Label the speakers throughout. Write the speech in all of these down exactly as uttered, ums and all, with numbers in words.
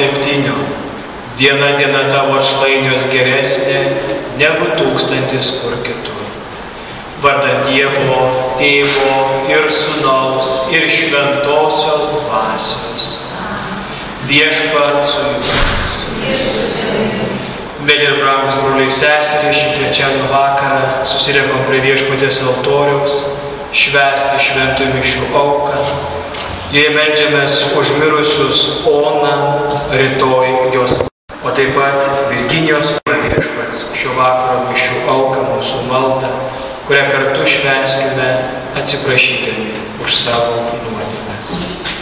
Speaker 1: septinio. Viena diena tavo atšlainios geresnė negu tūkstantis kur kitur. Vardan Dievo, Tėvo ir Sūnaus ir Šventosios Dvasios. Viešpat su jumis. Mėly ir brangūs broliai seserys, šį trečiadienio vakarą susirinkom prie Viešpaties altoriaus švęsti šventųjų mišių auką. Jei meldžiamės už mirusius Oną, rytoj jos, o taip pat Virginijos Viešpats šio vakaro mišių auką, mūsų maldą, kurią kartu švęskime atsiprašydami už savo nuodėmes.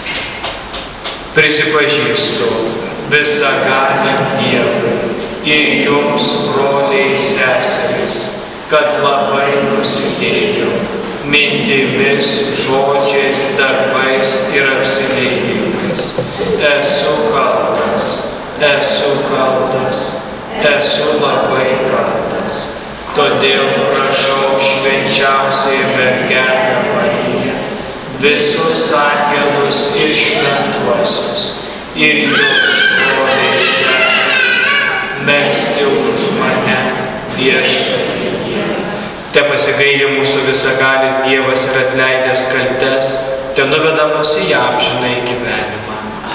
Speaker 1: Prisipažįstu visagaliam Dievui ir jums, broliai seserys, kad labai nusidėjau mintimis, žodžiais, darbais ir apsileidimais. Esu kaltas, esu kaltas, esu labai kaltas. Todėl prašau švenčiausiai mergelę Mariją, visus angelus ir šventuosius, ir jūs, broliai seserys, melsti už mane Viešpatie Dieve. Te pasigaili mūsų visagalis Dievas ir atleidęs kaltes, te nuveda mus į amžinąjį gyvenimą.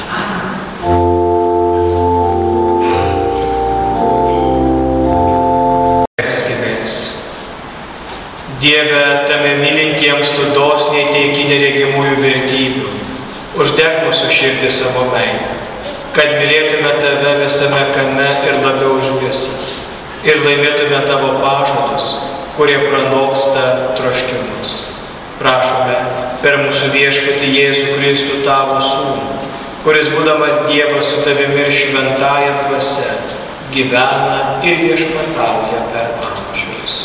Speaker 1: Dieve, tame mylintiems tu dosniai teiki neregimųjų vertybių. Uždek mūsų širdį savo meilę, kad mylėtume tave visame kame ir labiau už visą. Ir laimėtume tavo pažadus, kurie pranoksta troškimus. Prašome per mūsų Viešpatį Jėzų Kristų tavo Sūnų, kuris būdamas Dievas su tavimi ir šventąja dvasia, gyvena ir viešpatauja per amžius.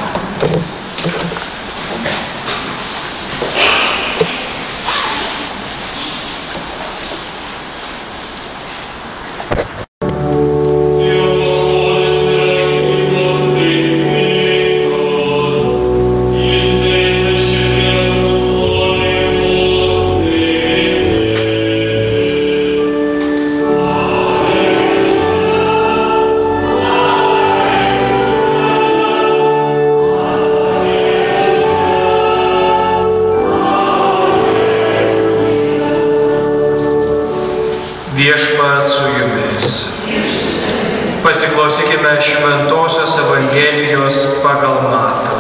Speaker 2: Viešpat su jumis. Pasiklausykime Šventosios Evangelijos pagal Matą.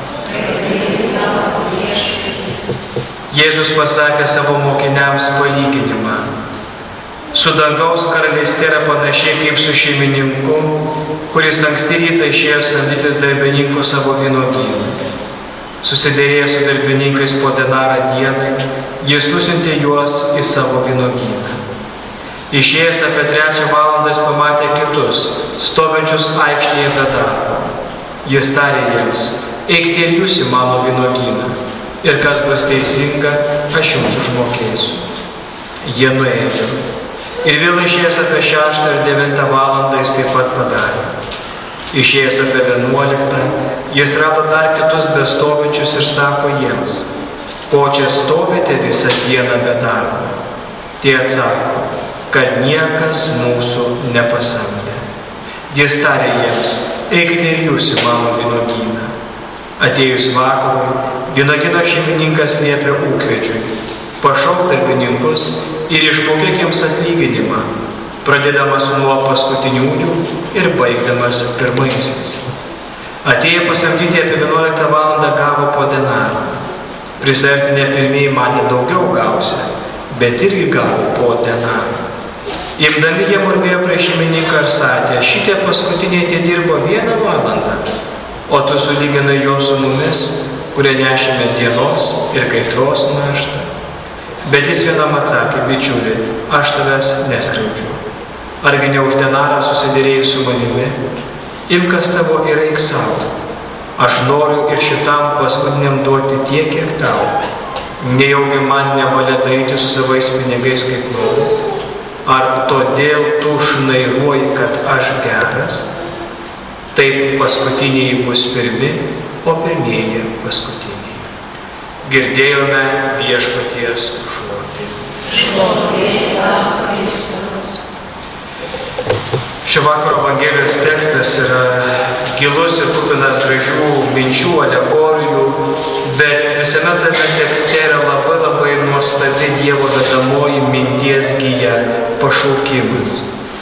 Speaker 2: Jėzus pasakė savo mokiniams palyginimą. Su dangaus karalystė yra panašiai kaip su šeimininku, kuris anksti rytą išėjo samdytis darbininkų savo vynuogyną. Susidėrėjęs su darbininkais po denarą dienai, jis nusiuntė juos į savo vynuogyną. Išėjęs apie trečią valandą jis pamatė kitus, stovinčius aikštėje be darbo. Jis tarė jiems: eikite ir jūs į mano vynuogyną, ir kas bus teisinga, aš jums užmokėsiu. Jie nuėjo. Ir vėl išėjęs apie šeštą ir devintą valandą jis taip pat padarė. Išėjęs apie vienuoliktą, jis rado dar kitus bestovinčius ir sako jiems: ko čia stovite visą dieną be darbo? Tie atsako, kad niekas mūsų nepasamdė. Jis tarė jiems: eikite ir jūs į mano vynuogyną. Atėjus vakarui, vynuogyno šeimininkas liepė ūkvedžiui: pašauk darbininkus ir išmokėk jiems atlyginimą, pradėdamas nuo paskutiniųjų ir baigdamas pirmaisiais. Atėję pasamdyti apie vienuoliktą valandą gavo po denarą. Prisartinę pirmieji manė daugiau gausi, bet irgi gavo po denarą. Imdami jie murmėjo prieš šeimininką ir sakė: šitie paskutiniai tie dirbo vieną valandą, o tu sulyginai juos su mumis, kurie nešėme dienos ir kaitros naštą. Bet jis vienam atsakė: bičiuli, aš tavęs neskriaudžiu. Argi ne už denarą susidėrėjai su manimi? Imk kas tavo ir eik savo. Aš noriu ir šitam paskutiniam duoti tiek, kiek tau. Nejaugi man nevalia daryti su savais pinigais kaip noriu? Ar todėl tu šnairuoji, kad aš geras? Taip paskutiniai bus pirmi, o pirmieji paskutiniai. Girdėjome Viešpaties žodį.
Speaker 3: Šlovė tau, Kristus.
Speaker 2: Šio vakaro Evangelijos tekstas yra gilus ir kupinas gražių minčių, alegorijų, bet visame tame tekste yra labai labai nuostabi Dievo vedamoji minties gija – pašaukimas.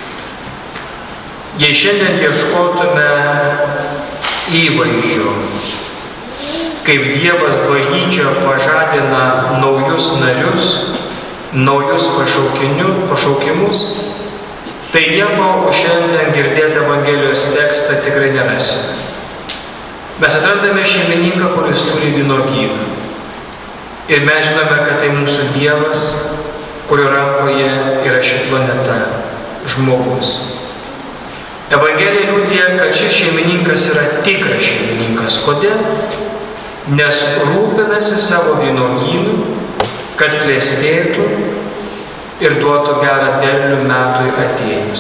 Speaker 2: Jei šiandien ieškotume įvaizdžio, kaip Dievas bažnyčioje pažadina naujus narius, naujus pašaukimus, tai nieko už šiandien girdėti Evangelijos tekstą tikrai nerasime. Mes atrandame šeimininką, kuris turi vynuogyną. Ir mes žinome, kad tai mūsų Dievas, kurio rankoje yra ši planeta, žmogus. Evangelija liudija, kad šis šeimininkas yra tikras šeimininkas. Kodėl? Nes rūpinasi savo vynuogynu, kad klestėtų ir duotų gerą derlių metui atėjus.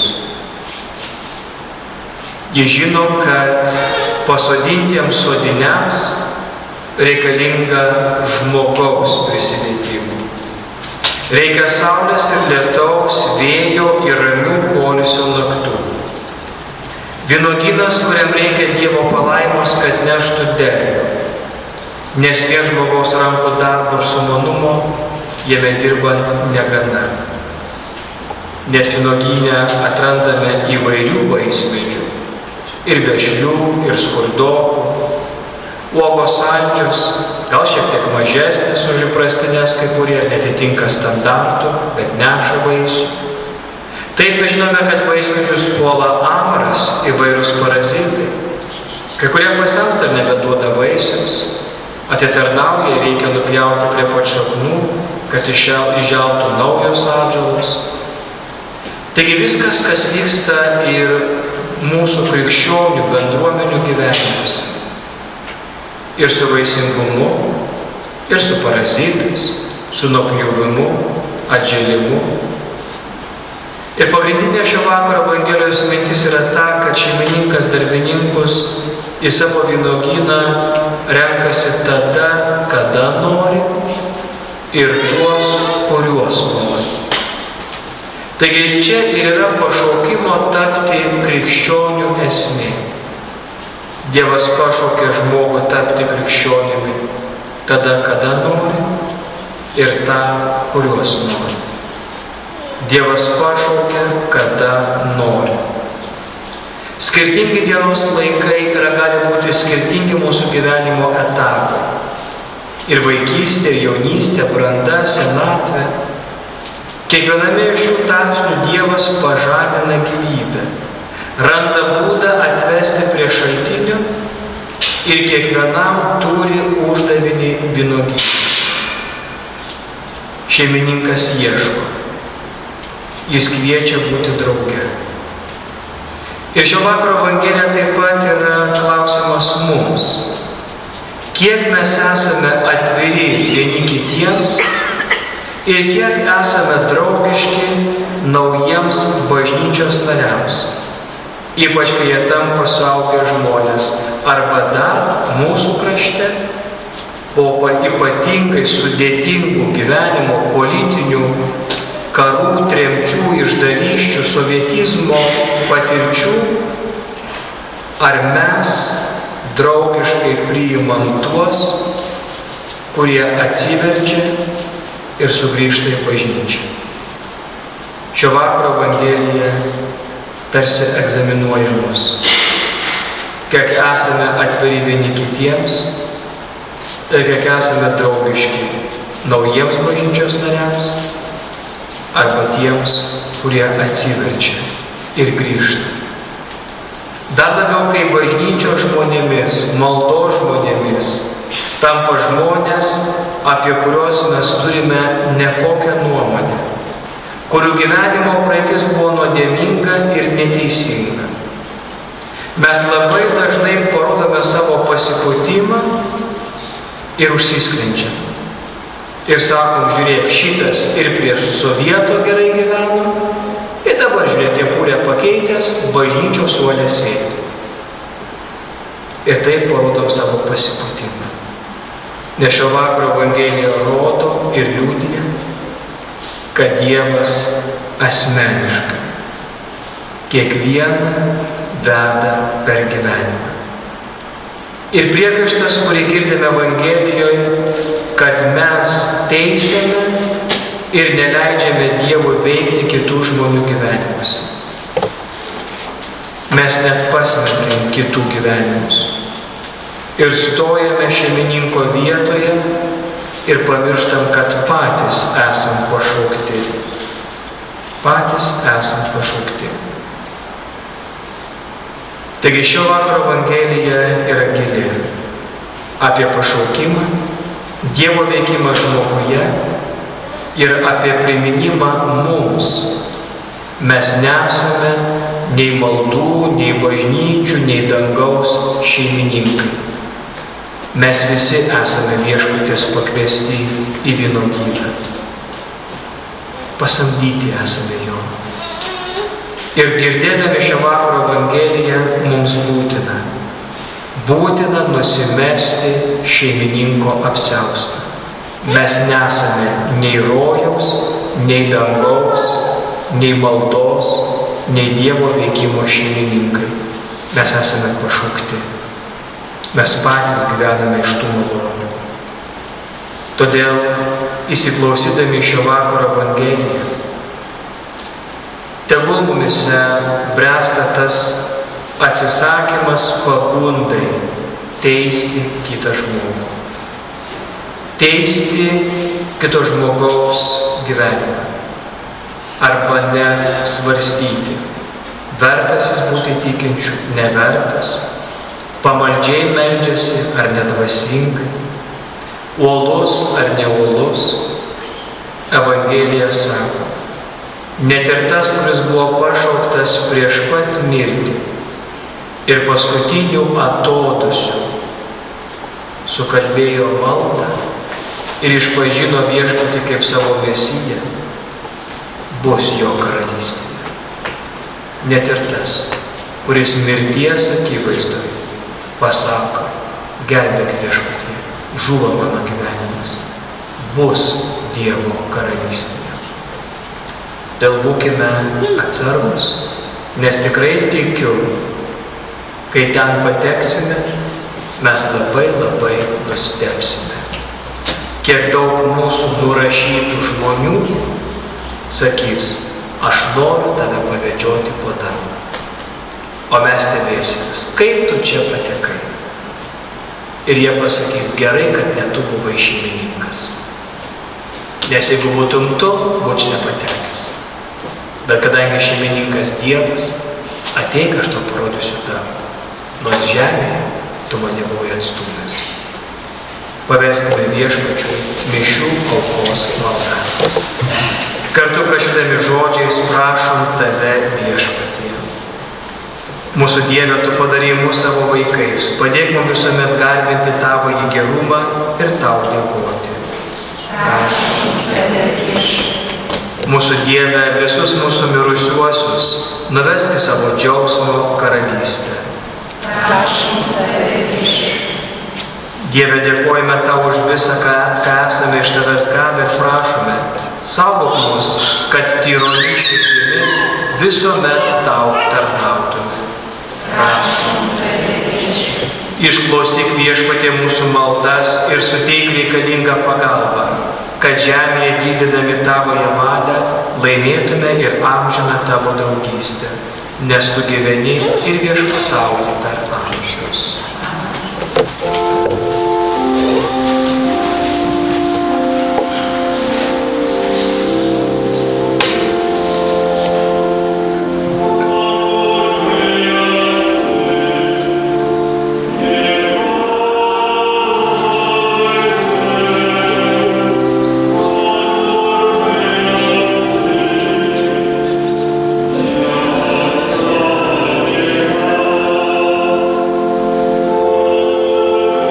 Speaker 2: Jis žino, kad pasodintiems sodiniams reikalinga žmogaus prisilietimo. Reikia saulės ir lietaus, vėjo ir ramių poilsio naktų. Vynuogynas, kuriam reikia Dievo palaimos, kad neštų derlių. Nes vien žmogaus rankų darbo ir sumanumo jame dirbant negana. Nes vynuogyne atrandame įvairių vaismedžių. Ir vešlių, ir skurdokų. Uogos saldžios, gal šiek tiek mažesnės už įprastinės, kai kurie netitinka standartų, bet neša vaisių. Taip mes žinome, kad vaismedžius puola amaras, įvairūs parazitai. Kai kurie pasensta ir nebeduoda vaisiams. Atitarnauja, reikia nupjauti prie pat šaknų, kad išželtų naujos atžalos. Taigi viskas, kas vyksta ir mūsų krikščionių bendruomenių gyvenimuose. Ir su vaisingumu, ir su parazitais, su nupjovimu, atžėlimu. Ir pagrindinė šio vakaro Evangelijos mintis yra ta, kad šeimininkas darbininkus į savo vynuogyną renkasi tada, kada nori ir tuos, kuriuos nori. Taigi čia ir yra pašaukimo tapti krikščionių esmė. Dievas pašaukė žmogų tapti krikščionimi tada, kada nori ir tą, kuriuos nori. Dievas pašaukė, kada nori. Skirtingi dienos laikai yra gali būti skirtingi mūsų gyvenimo etapai. Ir vaikystė, ir jaunystė, branda, senatvė. Kiekviename iš šių tarpsnių Dievas pažadina gyvybę. Randa būdą atvesti prie šaltinio ir kiekvienam turi uždavinį vynuogyne. Šeimininkas ieško. Jis kviečia būti drauge. Ir šio vakaro Evangelija taip pat yra klausimas mums. Kiek mes esame atviri vieni kitiems ir kiek esame draugiški naujiems bažnyčios nariams. Ypač, kai jie tampa suaugę žmonės arba dar mūsų krašte, po ypatingai sudėtingų gyvenimo politinių karų, tremčių, išdavysčių, sovietizmo patirčių, ar mes draugiškai priimam tuos, kurie atsiverčia ir sugrįžta į bažnyčią. Šio vakaro Evangelija tarsi egzaminuoja mus. Kiek esame atviri vieni kitiems ir kiek esame draugiški naujiems bažnyčios nariams arba tiems, kurie atsiverčia ir grįžta. Dar labiau, kai bažnyčios žmonėmis, maldos žmonėmis tampa žmonės, apie kuriuos mes turime nekokią nuomonę, kurių gyvenimo praeitis buvo nuodėminga ir neteisinga. Mes labai dažnai parodome savo pasipūtimą ir užsisklendžiam. Ir sakom, žiūrėk, šitas ir prieš sovieto gerai gyveno, ir dabar žiūrėk, kepurę pakeitęs, bažnyčios suole sėdi. Ir taip parodom savo pasipūtimą. Nes šio vakaro Evangelija rodo ir liudija, kad Dievas asmeniškai kiekvieną veda per gyvenimą. Ir priekaištas, kurį girdime Evangelijoje, kad mes teisiame ir neleidžiame Dievui veikti kitų žmonių gyvenimuose. Mes net pasmerkėm kitų gyvenimus ir stojame šeimininko vietoje ir pamirštam, kad patys esam pašaukti. Patys esam pašaukti. Taigi šio vakaro Evangelija yra gili apie pašaukimą, Dievo veikimą žmoguje ir apie priminimą mums. Mes nesame nei maldų, nei bažnyčių, nei dangaus šeimininkai. Mes visi esame Viešpaties pakviesti į vynuogyną. Pasamdyti esame jo. Ir girdėdami šio vakaro Evangeliją mums būtina. Būtina nusimesti šeimininko apsiaustą. Mes nesame nei rojaus, nei dangaus, nei maldos, nei Dievo veikimo šeimininkai. Mes esame pašaukti. Mes patys gyvename iš tų malonių. Todėl, įsiklausydami šio vakaro Evangeliją, tegul mumise bręsta tas atsisakymas pagundai teisti kitą žmogų. Teisti kito žmogaus gyvenimą. Arba net svarstyti, vertas jis būti tikinčiu, nevertas, pamaldžiai meldžiasi ar nedvasingai, uolus ar neuolus. Evangelija sako, net ir tas, kuris buvo pašauktas prieš pat mirtį ir paskutinių atodūsių, sukalbėjo maldą ir išpažino Viešpatį kaip savo Mesiją, bus jo karalystėje. Net ir tas, kuris mirties akivaizdoje pasako, gelbėk Viešpatie, žuvo mano gyvenimas, bus Dievo karalystėje. Dėl būkime atsargus, nes tikrai tikiu, kai ten pateksime, mes labai labai nustebsime. Kiek daug mūsų nurašytų žmonių sakys, aš noriu tave pavedžioti po dangų. O mes stebėsimės, kaip tu čia patekai. Ir jie pasakys, gerai, kad ne tu buvai šeimininkas. Nes jeigu būtum tu, būčiau nepatekęs. Bet kadangi šeimininkas Dievas, ateik, aš tau parodysiu dangų. Nors žemėje tu mane buvai atstūmęs. Paveskime Viešpačiui mišių aukos maldą. Kartu prašydami žodžiais prašom tave, Viešpatie. Mūsų Dieve, tu padarei mus savo vaikais. Padėk mums visuomet garbinti tavo į gerumą ir tau dėkoti. Prašom tave, Viešpatie. Mūsų Dieve, visus mūsų mirusiuosius nuvesk į savo džiaugsmo karalystę.
Speaker 3: Prašom tave, Viešpatie.
Speaker 2: Dieve, dėkojame tau už visą, ką, ką esame iš tavęs gavę ir prašome. Saugok mus, kad tyromis širdimis visuomet tau tarnautume. Prašom tave, Viešpatie. Išklausyk, Viešpatie, mūsų maldas ir suteik reikalingą pagalbą, kad žemėje vykdydami tavoje valią laimėtume ir amžiną tavo draugystę, nes tu gyveni ir viešpatauji per amžius.
Speaker 3: Thank you.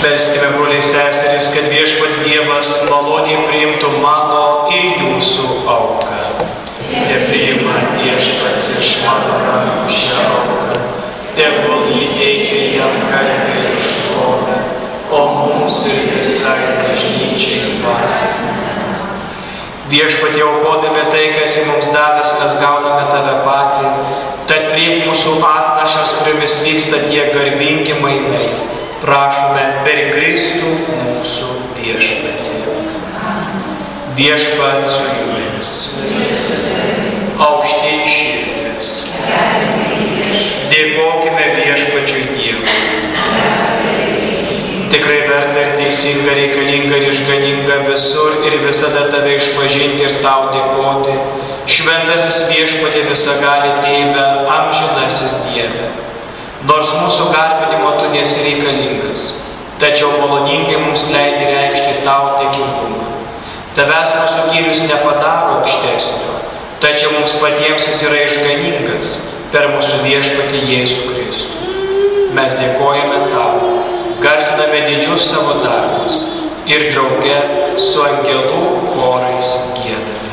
Speaker 1: Melskime, broliai seserys, kad Viešpats Dievas maloniai priimtų mano ir jūsų auką. Nepriima Viešpats iš mano rankų šią auką, tegul jį teikia jam garbę ir šlovę, o mums ir visai bažnyčiai dvasiai. Viešpatie, aukodami tai, kas į mums davęs, mes gauname tave patį, tad priimk mūsų atnašas, kuriomis vyksta tie garbingi mainai. Prašome per Kristų mūsų Viešpatį. Viešpats su jumis. Aukštyn širdis. Dėkokime Viešpačiui Dievui. Tikrai verta ir teisinga, reikalinga ir išganinga visur ir visada tave išpažinti ir tau dėkoti. Šventasis Viešpatie visagali Tėve, amžinasis Dieve. Nors mūsų garbinimo tu nesi reikalingas, tačiau maloningai mums leidi reikšti tau dėkingumą. Tavęs mūsų gyrius nepadaro aukštesnio, tačiau mums patiems jis yra išganingas per mūsų Viešpatį Jėzų Kristų. Mes dėkojame tau, garsiname didžius tavo darbus ir drauge su angelų chorais giedame.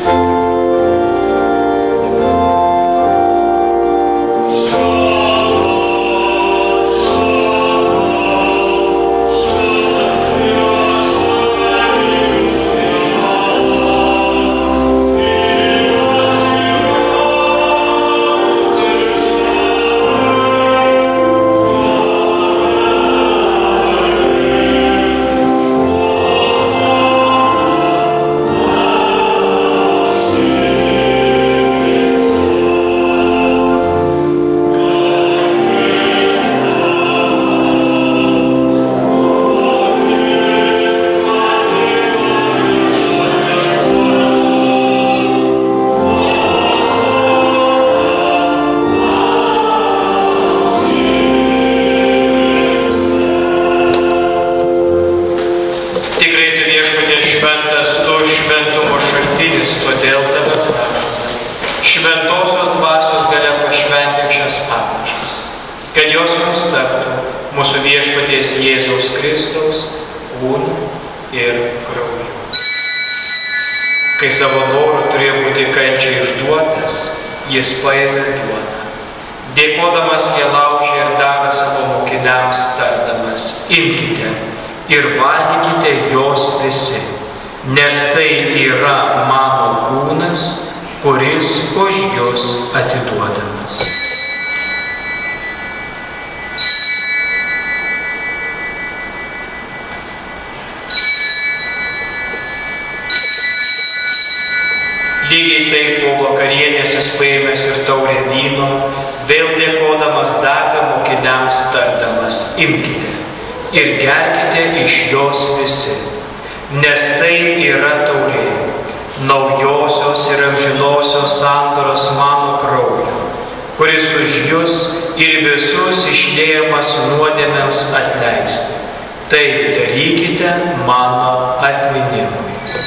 Speaker 1: Kai savo norų turėjo būti kančiai išduotas, jis paėmė duoną. Dėkodamas jie laužė ir davė savo mokiniams, tardamas: imkite ir valgykite jos visi, nes tai yra mano kūnas, kuris už jus atiduodamas. Lygiai taip po vakarienės jis paėmęs ir taurę vyno, vėl dėkodamas davė mokiniams, tardamas: imkite ir gerkite iš jos visi, nes tai yra taurė, naujosios ir amžinosios sandoros mano kraujo, kuris už jus ir visus išliejamas nuodėmėms atleisti. Tai darykite mano atminimui.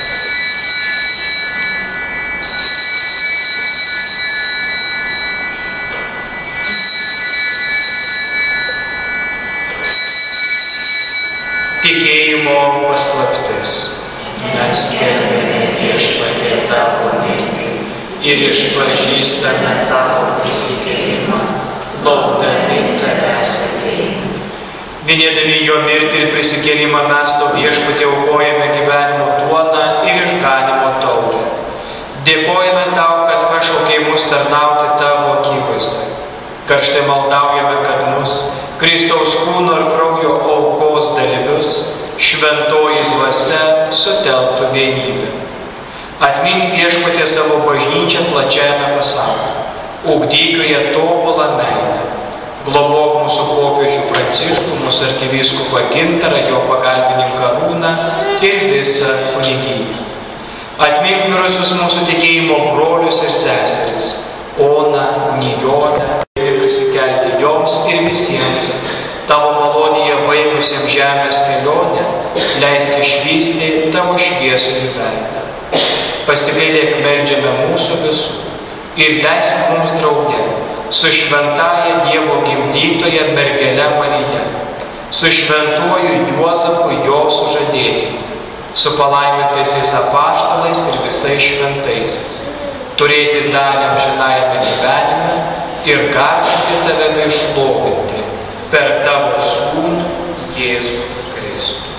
Speaker 1: Tikėjimo paslaptis. Mes skelbiame Viešpatie tavo mirtį ir išpažįstame tavo prisikėlimą, laukdami tavęs ateinant. Minėdami jo mirtį ir prisikėlimą mes tau, Viešpatie, aukojame gyvenimo duoną ir išganimo taurę. Dėkojame tau, kad pašaukei mus tarnauti tavo akivaizdoje. Karštai maldaujame, kad mus, Kristaus kūno ir kraujo aukos dalyvius, šventoji dvasia sutelktų vienybę. Atmink, Viešpatie, savo bažnyčią plačiajame pasaulyje. Ugdyk joje tobulą meilę. Globok mūsų popiežių Pranciškų, mūsų arkivyskupą Gintarą, jo pagalbininką Arūną ir visą kunigiją. Atmink mirusius mūsų tikėjimo brolius ir seseris, Oną, Nijolę, ir prisikelti joms ir visiems, tavo malonėje baigusiems žemės kelionę, leisk išvysti tavo šviesų gyvenimą. Pasigailėk, meldžiame mūsų visų ir leisk mums drauge su šventąja Dievo gimdytoja mergele Marija, su šventuoju Juozapu jo sužadėtiniu, su palaimintaisiais apaštalais ir visais šventaisiais, turėti dalį amžinajame gyvenime ir garbinti tave bei šlovinti per tavo sūnų Jėzų Kristų.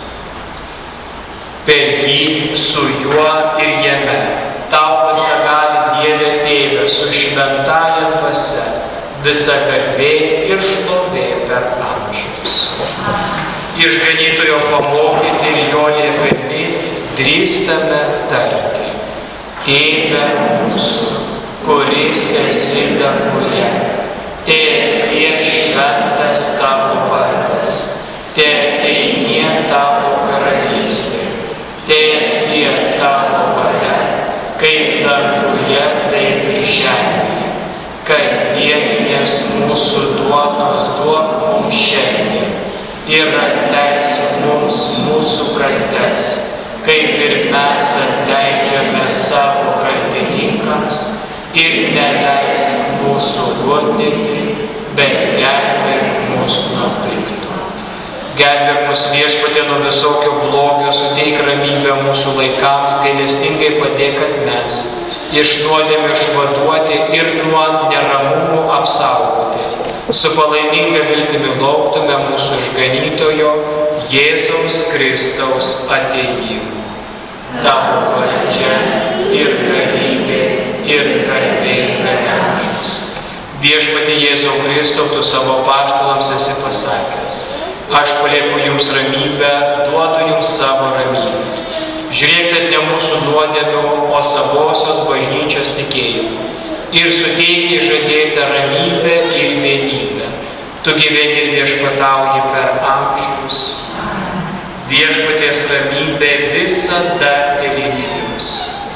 Speaker 1: Per jį, su juo ir jame, tau visagali Dieve Tėve su šventąja dvasia, visa garbė ir šlovė per amžius. Išganytojo pamokyti ir jo liepami drįstame tarti: Tėve mūsų, kuris esi danguje, teesie šventas tavo vardas, teateinie tavo karalystė, teesie tavo valia, kaip danguje, taip ir žemėje. Kasdieninės mūsų duonos duok mums šiandien ir atleisk mums mūsų kaltes, kaip ir mes atleidžiame savo kaltininkams, ir neleisk mūsų gundyti, bet gelbėk mus nuo pikto. Gelbėk mus Viešpatie nuo visokio blogio, suteik ramybę mūsų laikams, gailestingai padėk, kad mes iš nuodėmių išvaduoti ir nuo neramumų apsaugoti. Su palaiminga viltimi lauktume mūsų išganytojo Jėzaus Kristaus atėjimo. Tavo valdžia ir galybė ir garbė per amžius. Viešpatie Jėzau Kristau, tu savo apaštalams esi pasakęs: aš palieku jums ramybę, duodu jums savo ramybę. Žiūrėkite ne mūsų nuodėmių, o savosios bažnyčios tikėjimą. Ir suteikiai žadėtą ramybę ir vienybę. Tu gyveni ir viešpatauji per amžius. Viešpaties ramybė visada telydi jums.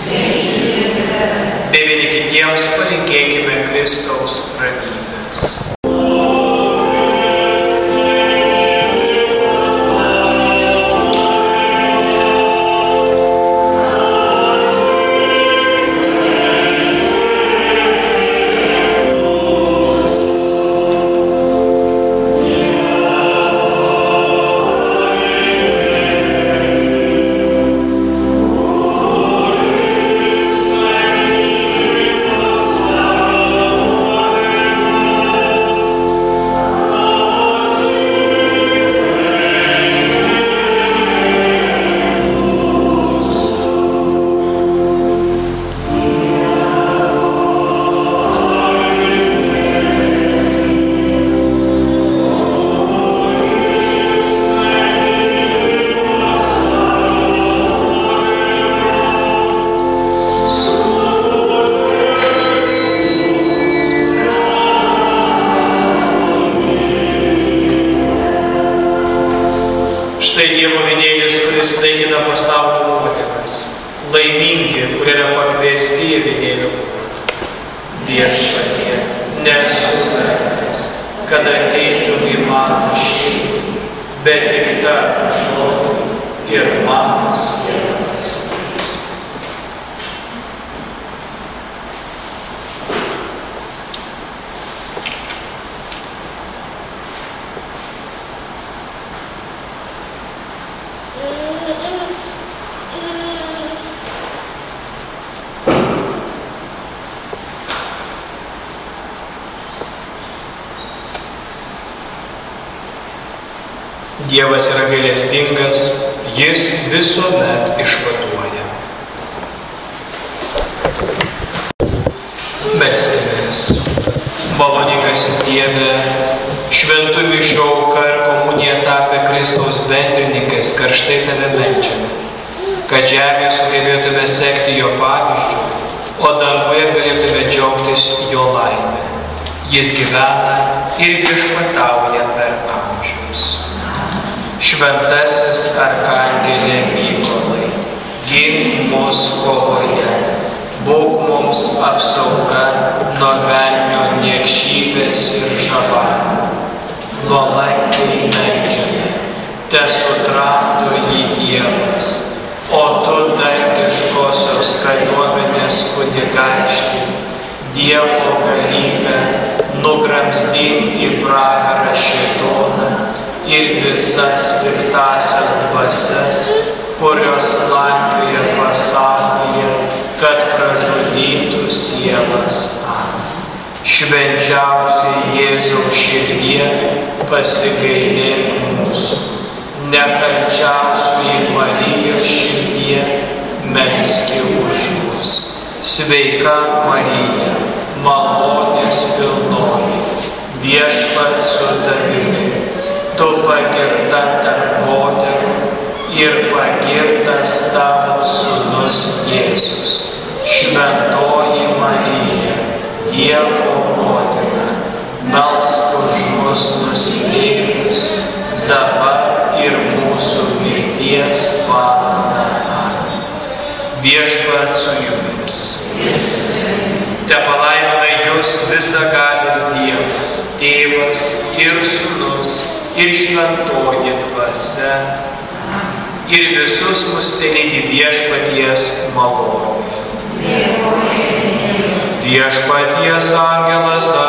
Speaker 1: Tai vieni kitiems palinkėkime Kristaus ramybės. Štai Dievo vienėlis, kuris naikina pasaulio nuodėmes. Laimingi, kurie yra pakviesti į vienėlio puotą. Viešpatie, nesu vertas, kad ateitum į mano širdį, bet tik tarp žodį ir mano sielas. Dievas yra gailestingas, jis visuomet išvaduoja. Melskimės. Maloningasis Dieve, šventų mišių auka ir komunija tapę Kristaus bendrininkais, karštai tave meldžiame, kad žemėje sugebėtume sekti jo pavyzdžiu, o danguje galėtume džiaugtis jo laimę. Jis gyvena ir viešpatauja per amžius. Šventasis arkangelė Mykolai, gink mus kovoje, būk mums apsauga nuo velnio niekšybės ir žavarų. Nuolankiai meldžiame, tesutramdo jį Dievas, o tu dangiškosios kariuomenės kunigaikštį, Dievo galybę, nugramzdyk į pragarą šėtoną ir visas piktasias dvasias, kurios slankioja pasaulyje, kad pražudytų sielas. Švenčiausiai Jėzaus širdie, pasigailėk mūsų. Nekalčiausioji Marijos širdie, melski už mus. Sveika Marija, malonės pilnoji, Viešpats su tavimi, tu pagirta tarp moterų ir pagirtas tavo sūnus Jėzus. Šventoji Marija, Dievo motina, melsk už mus nusidėjus, dabar ir mūsų mirties valandą. Amen. Viešpats su jumis. Tepalaimina jūs visagalis Dievas, Tėvas ir Sūnus ir Šventoji Dvasia, ir visus mus telyti Viešpaties malonė. Viešpaties angelas